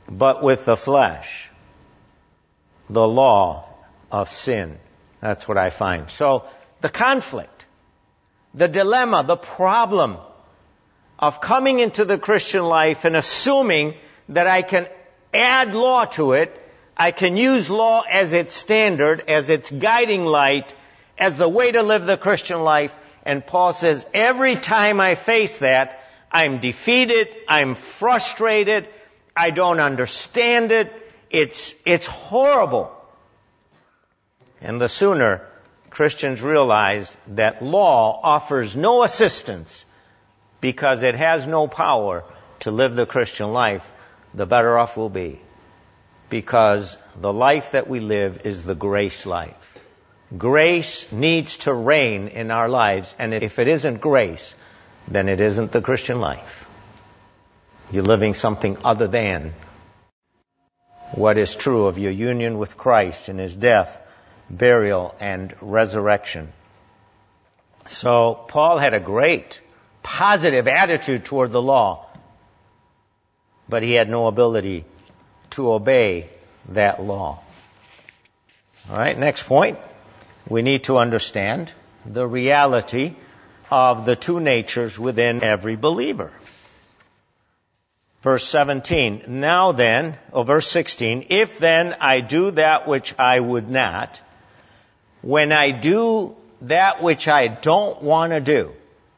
but with the flesh, the law of sin. That's what I find. So the conflict, the dilemma, the problem of coming into the Christian life and assuming that I can add law to it, I can use law as its standard, as its guiding light, as the way to live the Christian life. And Paul says, every time I face that, I'm defeated, I'm frustrated, I don't understand it, it's horrible. And the sooner Christians realize that law offers no assistance because it has no power to live the Christian life, the better off we'll be. Because the life that we live is the grace life. Grace needs to reign in our lives, and if it isn't grace, then it isn't the Christian life. You're living something other than what is true of your union with Christ in His death, burial, and resurrection. So Paul had a great positive attitude toward the law, but he had no ability to obey that law. All right, next point. We need to understand the reality of the two natures within every believer. Verse 17, verse 16, if then I do that which I would not, when I do that which I don't want to do,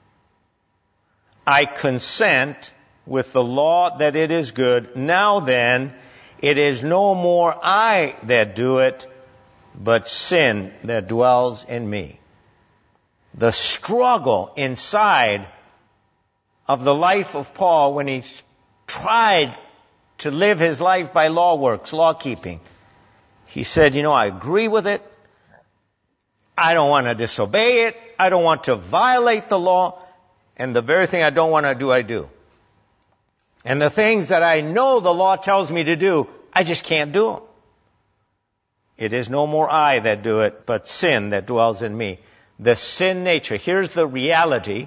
I consent with the law that it is good. Now then, it is no more I that do it, but sin that dwells in me. The struggle inside of the life of Paul when he tried to live his life by law works, law keeping. He said, I agree with it. I don't want to disobey it. I don't want to violate the law. And the very thing I don't want to do, I do. And the things that I know the law tells me to do, I just can't do them. It is no more I that do it, but sin that dwells in me. The sin nature. Here's the reality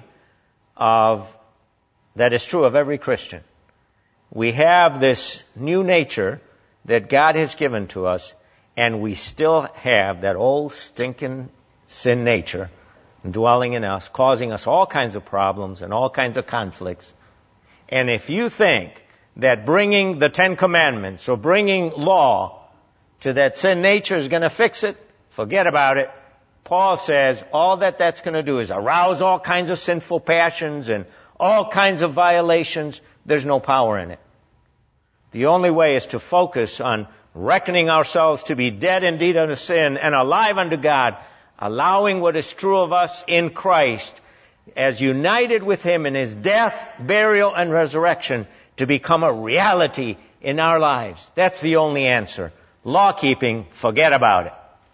that is true of every Christian. We have this new nature that God has given to us, and we still have that old stinking sin nature dwelling in us, causing us all kinds of problems and all kinds of conflicts. And if you think that bringing the Ten Commandments or bringing law to that sin nature is going to fix it, forget about it. Paul says all that's going to do is arouse all kinds of sinful passions and all kinds of violations. There's no power in it. The only way is to focus on reckoning ourselves to be dead indeed unto sin and alive unto God, allowing what is true of us in Christ as united with Him in His death, burial, and resurrection to become a reality in our lives. That's the only answer. Law keeping, forget about it.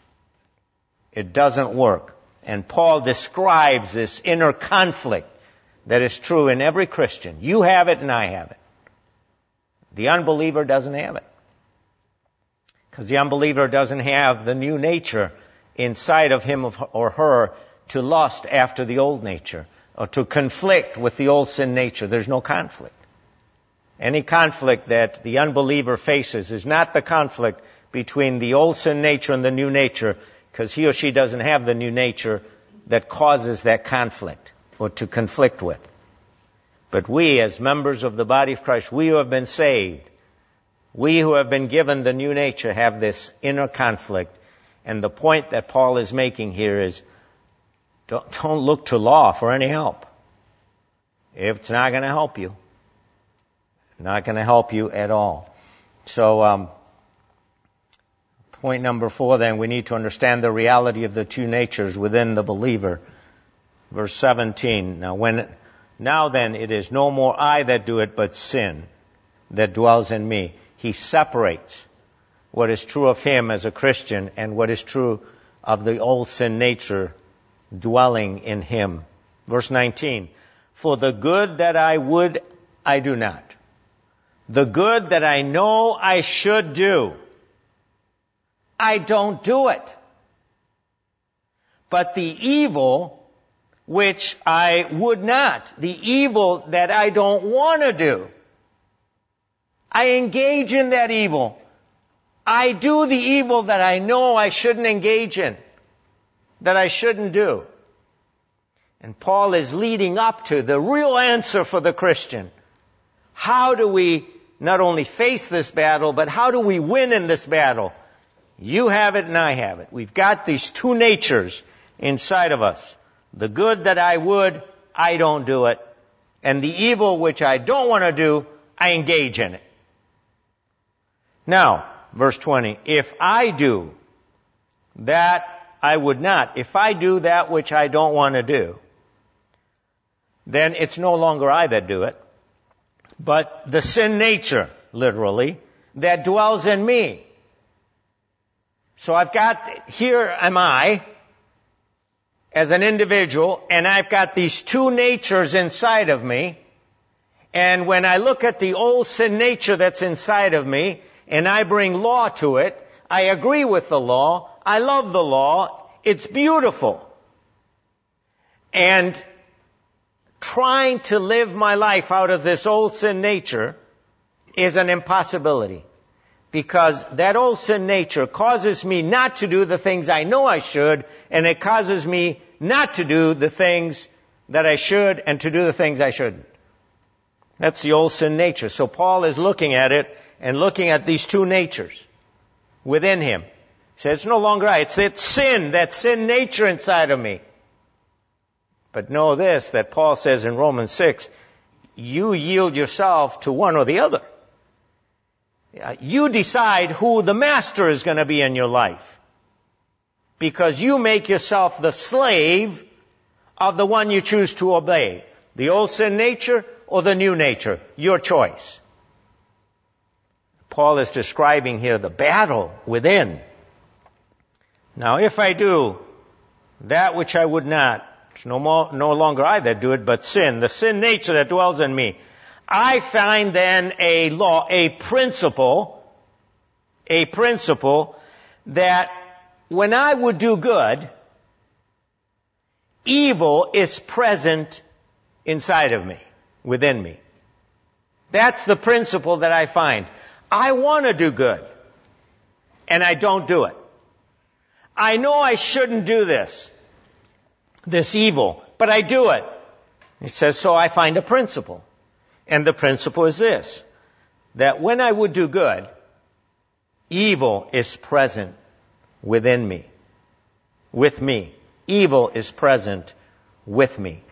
It doesn't work. And Paul describes this inner conflict that is true in every Christian. You have it and I have it. The unbeliever doesn't have it. Because the unbeliever doesn't have the new nature inside of him or her to lust after the old nature or to conflict with the old sin nature. There's no conflict. Any conflict that the unbeliever faces is not the conflict between the old sin nature and the new nature, because he or she doesn't have the new nature that causes that conflict or to conflict with. But we, as members of the body of Christ, we who have been saved, we who have been given the new nature have this inner conflict. And the point that Paul is making here is, don't look to law for any help. It's not going to help you. Not going to help you at all. So, point number 4 then, we need to understand the reality of the two natures within the believer. Verse 17, now then it is no more I that do it, but sin that dwells in me. He separates what is true of him as a Christian and what is true of the old sin nature dwelling in him. Verse 19, for the good that I would, I do not. The good that I know I should do, I don't do it. But the evil which I would not, the evil that I don't want to do, I engage in that evil. I do the evil that I know I shouldn't engage in, that I shouldn't do. And Paul is leading up to the real answer for the Christian. How do we not only face this battle, but how do we win in this battle? You have it and I have it. We've got these two natures inside of us. The good that I would, I don't do it. And the evil which I don't want to do, I engage in it. Now, verse 20, if I do that I would not, if I do that which I don't want to do, then it's no longer I that do it, but the sin nature, literally, that dwells in me. So I've got, here am I, as an individual, and I've got these two natures inside of me, and when I look at the old sin nature that's inside of me, and I bring law to it, I agree with the law, I love the law, it's beautiful. And trying to live my life out of this old sin nature is an impossibility. Because that old sin nature causes me not to do the things I know I should, and it causes me not to do the things that I should and to do the things I shouldn't. That's the old sin nature. So Paul is looking at it and looking at these two natures within him. He says, it's no longer I. It's that sin nature inside of me. But know this, that Paul says in Romans 6, you yield yourself to one or the other. You decide who the master is going to be in your life. Because you make yourself the slave of the one you choose to obey. The old sin nature or the new nature. Your choice. Paul is describing here the battle within. Now, if I do that which I would not, it's no longer I that do it, but sin, the sin nature that dwells in me. I find then a law, a principle that when I would do good, evil is present inside of me, within me. That's the principle that I find. I want to do good, and I don't do it. I know I shouldn't do this evil, but I do it. He says, so I find a principle. And the principle is this, that when I would do good, evil is present within me, with me. Evil is present with me.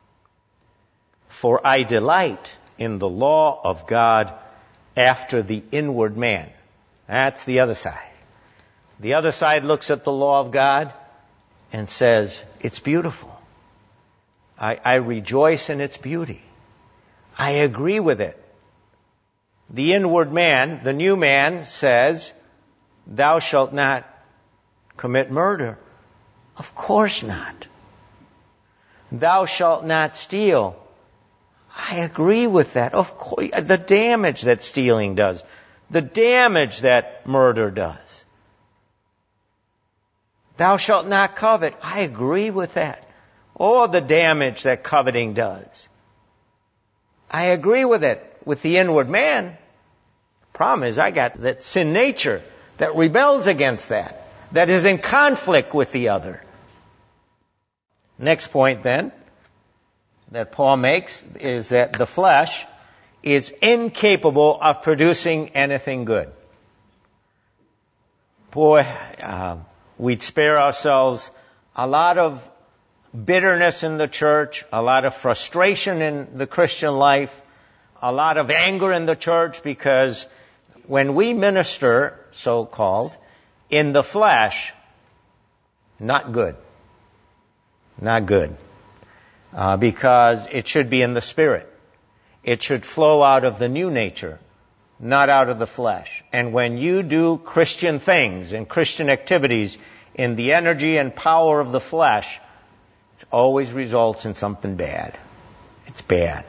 For I delight in the law of God after the inward man. That's the other side. The other side looks at the law of God and says, it's beautiful. I rejoice in its beauty. I agree with it. The inward man, the new man, says, thou shalt not commit murder. Of course not. Thou shalt not steal. I agree with that. Of course, the damage that stealing does, the damage that murder does. Thou shalt not covet. I agree with that. Oh, the damage that coveting does. I agree with it, with the inward man. Problem is, I got that sin nature that rebels against that is in conflict with the other. Next point then, that Paul makes is that the flesh is incapable of producing anything good. Boy, we'd spare ourselves a lot of bitterness in the church, a lot of frustration in the Christian life, a lot of anger in the church, because when we minister, so-called, in the flesh, not good. Not good. Because it should be in the spirit. It should flow out of the new nature, not out of the flesh. And when you do Christian things and Christian activities in the energy and power of the flesh, it always results in something bad. It's bad.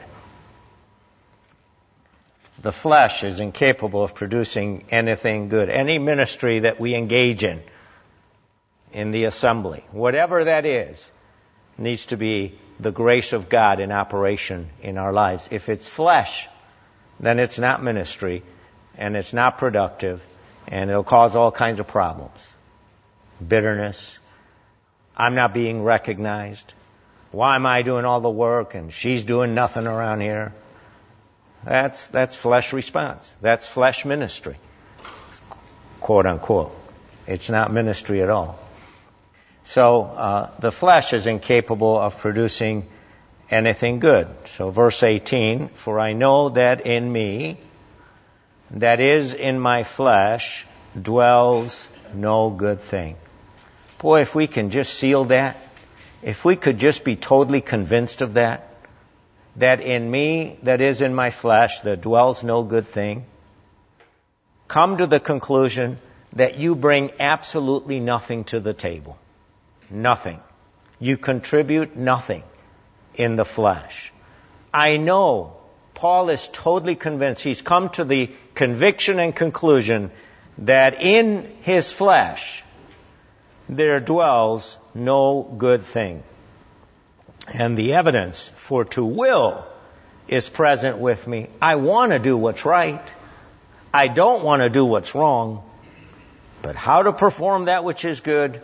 The flesh is incapable of producing anything good. Any ministry that we engage in the assembly, whatever that is, needs to be the grace of God in operation in our lives. If it's flesh, then it's not ministry, and it's not productive, and it'll cause all kinds of problems. Bitterness. I'm not being recognized. Why am I doing all the work and she's doing nothing around here? That's flesh response. That's flesh ministry, quote unquote. It's not ministry at all. So the flesh is incapable of producing anything good. So verse 18, for I know that in me, that is in my flesh, dwells no good thing. Boy, if we can just seal that, if we could just be totally convinced of that in me, that is in my flesh, there dwells no good thing, come to the conclusion that you bring absolutely nothing to the table. Nothing. You contribute nothing in the flesh. I know Paul is totally convinced. He's come to the conviction and conclusion that in his flesh there dwells no good thing. And the evidence for to will is present with me. I want to do what's right. I don't want to do what's wrong. But how to perform that which is good,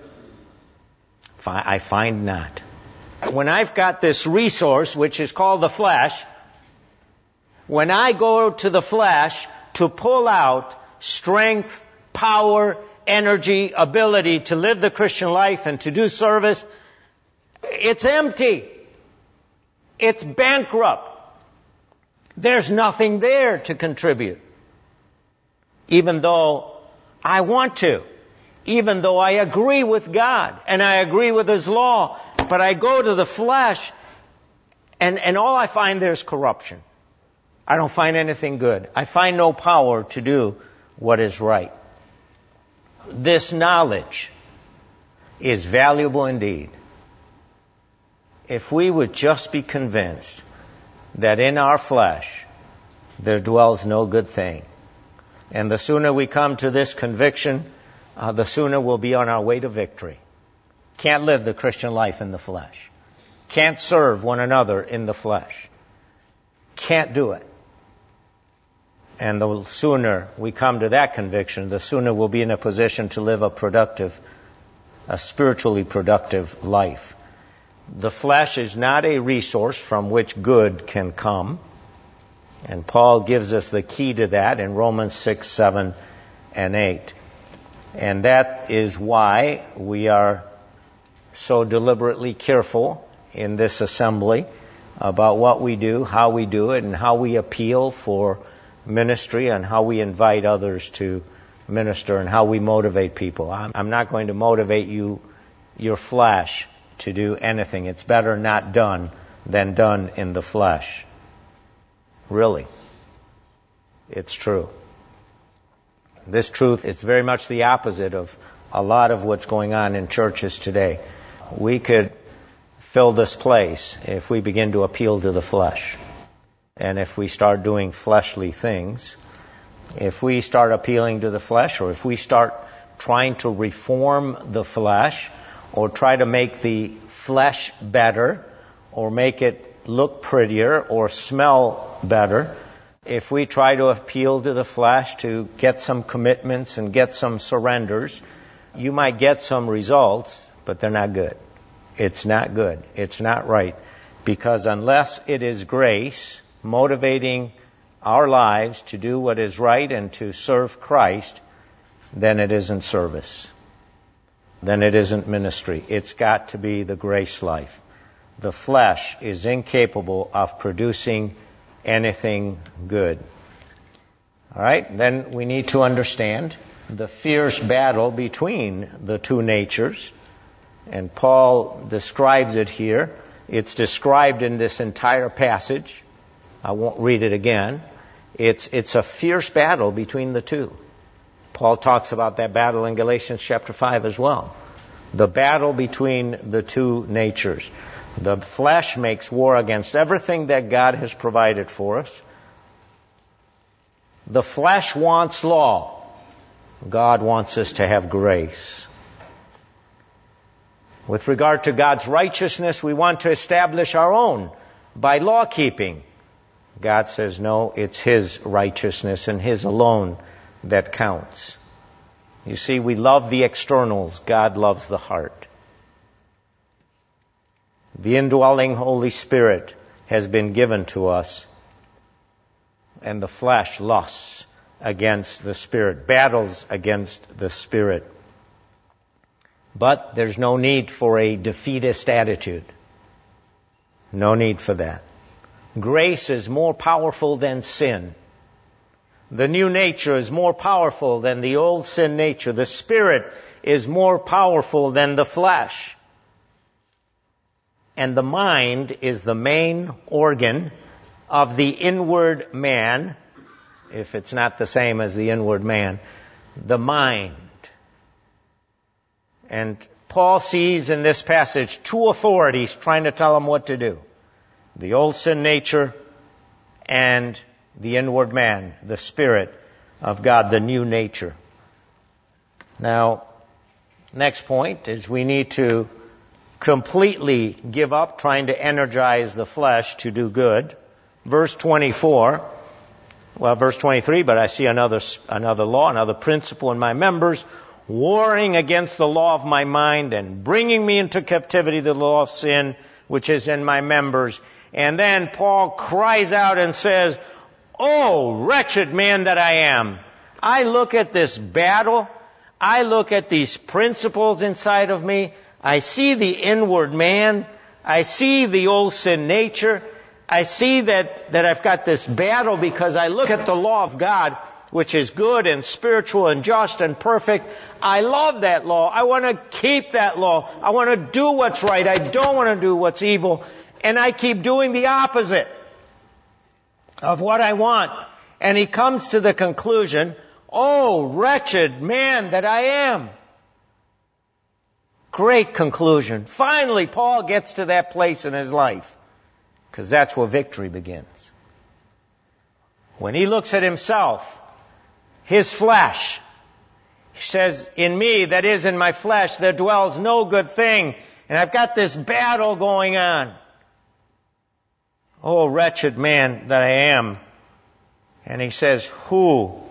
I find not. When I've got this resource, which is called the flesh, when I go to the flesh to pull out strength, power, energy, ability to live the Christian life and to do service, it's empty. It's bankrupt. There's nothing there to contribute. Even though I want to. Even though I agree with God and I agree with His law. But I go to the flesh and all I find there is corruption. I don't find anything good. I find no power to do what is right. This knowledge is valuable indeed. If we would just be convinced that in our flesh there dwells no good thing. And the sooner we come to this conviction, the sooner we'll be on our way to victory. Can't live the Christian life in the flesh. Can't serve one another in the flesh. Can't do it. And the sooner we come to that conviction, the sooner we'll be in a position to live a spiritually productive life. The flesh is not a resource from which good can come. And Paul gives us the key to that in Romans 6, 7, and 8. And that is why we are so deliberately careful in this assembly about what we do, how we do it, and how we appeal for ministry and how we invite others to minister and how we motivate people. I'm not going to motivate your flesh to do anything. It's better not done than done in the flesh. Really. It's true. This truth is very much the opposite of a lot of what's going on in churches today. We could fill this place if we begin to appeal to the flesh. And if we start doing fleshly things, if we start appealing to the flesh, or if we start trying to reform the flesh, or try to make the flesh better, or make it look prettier, or smell better, if we try to appeal to the flesh to get some commitments and get some surrenders, you might get some results, but they're not good. It's not good. It's not right. Because unless it is grace motivating our lives to do what is right and to serve Christ, then it isn't service. Then it isn't ministry. It's got to be the grace life. The flesh is incapable of producing anything good. All right, then we need to understand the fierce battle between the two natures. And Paul describes it here. It's described in this entire passage. I won't read it again. It's a fierce battle between the two. Paul talks about that battle in Galatians chapter 5 as well. The battle between the two natures. The flesh makes war against everything that God has provided for us. The flesh wants law. God wants us to have grace. With regard to God's righteousness, we want to establish our own by law keeping. God says, no, it's His righteousness and His alone that counts. You see, we love the externals. God loves the heart. The indwelling Holy Spirit has been given to us, and the flesh lusts against the Spirit, battles against the Spirit. But there's no need for a defeatist attitude. No need for that. Grace is more powerful than sin. The new nature is more powerful than the old sin nature. The Spirit is more powerful than the flesh. And the mind is the main organ of the inward man, if it's not the same as the inward man, the mind. And Paul sees in this passage two authorities trying to tell him what to do. The old sin nature and the inward man, the Spirit of God, the new nature. Now, next point is we need to completely give up trying to energize the flesh to do good. Verse 24, verse 23, but I see another law, another principle in my members, warring against the law of my mind and bringing me into captivity the law of sin, which is in my members. And then Paul cries out and says, "Oh, wretched man that I am." I look at this battle. I look at these principles inside of me. I see the inward man. I see the old sin nature. I see that I've got this battle because I look at the law of God, which is good and spiritual and just and perfect. I love that law. I want to keep that law. I want to do what's right. I don't want to do what's evil. And I keep doing the opposite of what I want. And he comes to the conclusion, "Oh, wretched man that I am." Great conclusion. Finally, Paul gets to that place in his life, because that's where victory begins. When he looks at himself, his flesh, he says, "In me, that is in my flesh, there dwells no good thing." And I've got this battle going on. "Oh, wretched man that I am." And he says, "Who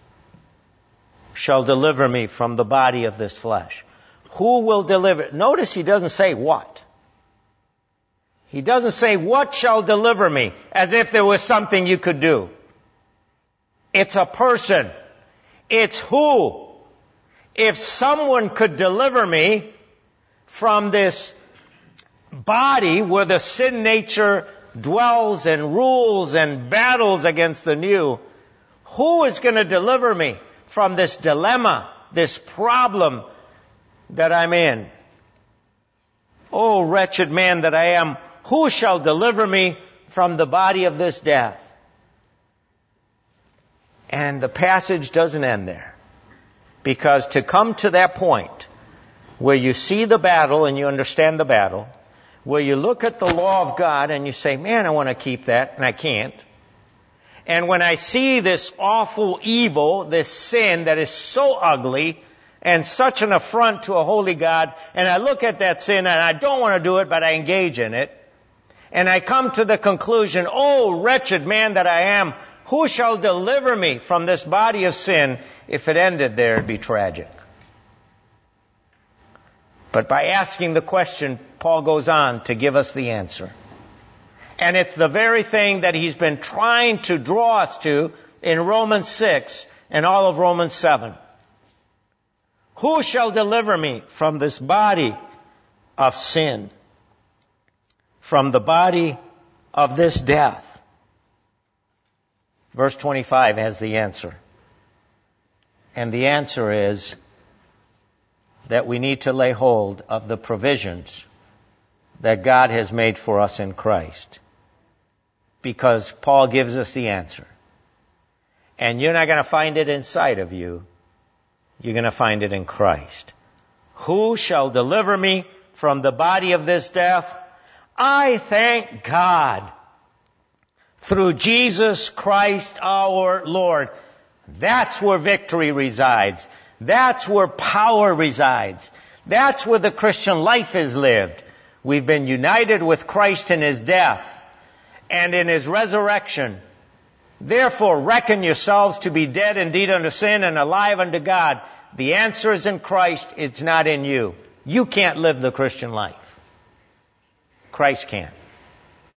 shall deliver me from the body of this flesh?" Who will deliver? Notice he doesn't say what. He doesn't say, "What shall deliver me?" as if there was something you could do. It's a person. It's who. If someone could deliver me from this body where the sin nature dwells and rules and battles against the new, who is going to deliver me from this dilemma, this problem that I'm in? "Oh, wretched man that I am, who shall deliver me from the body of this death?" And the passage doesn't end there. Because to come to that point where you see the battle and you understand the battle, where you look at the law of God and you say, "Man, I want to keep that," and I can't. And when I see this awful evil, this sin that is so ugly and such an affront to a holy God, and I look at that sin and I don't want to do it, but I engage in it, and I come to the conclusion, "Oh, wretched man that I am, who shall deliver me from this body of sin?" If it ended there, it'd be tragic. But by asking the question, Paul goes on to give us the answer. And it's the very thing that he's been trying to draw us to in Romans 6 and all of Romans 7. Who shall deliver me from this body of sin? From the body of this death? Verse 25 has the answer. And the answer is that we need to lay hold of the provisions that God has made for us in Christ. Because Paul gives us the answer. And you're not going to find it inside of you. You're going to find it in Christ. Who shall deliver me from the body of this death? I thank God through Jesus Christ our Lord. That's where victory resides. That's where power resides. That's where the Christian life is lived. We've been united with Christ in His death. and in His resurrection. Therefore, reckon yourselves to be dead indeed unto sin and alive unto God. The answer is in Christ. It's not in you. You can't live the Christian life. Christ can.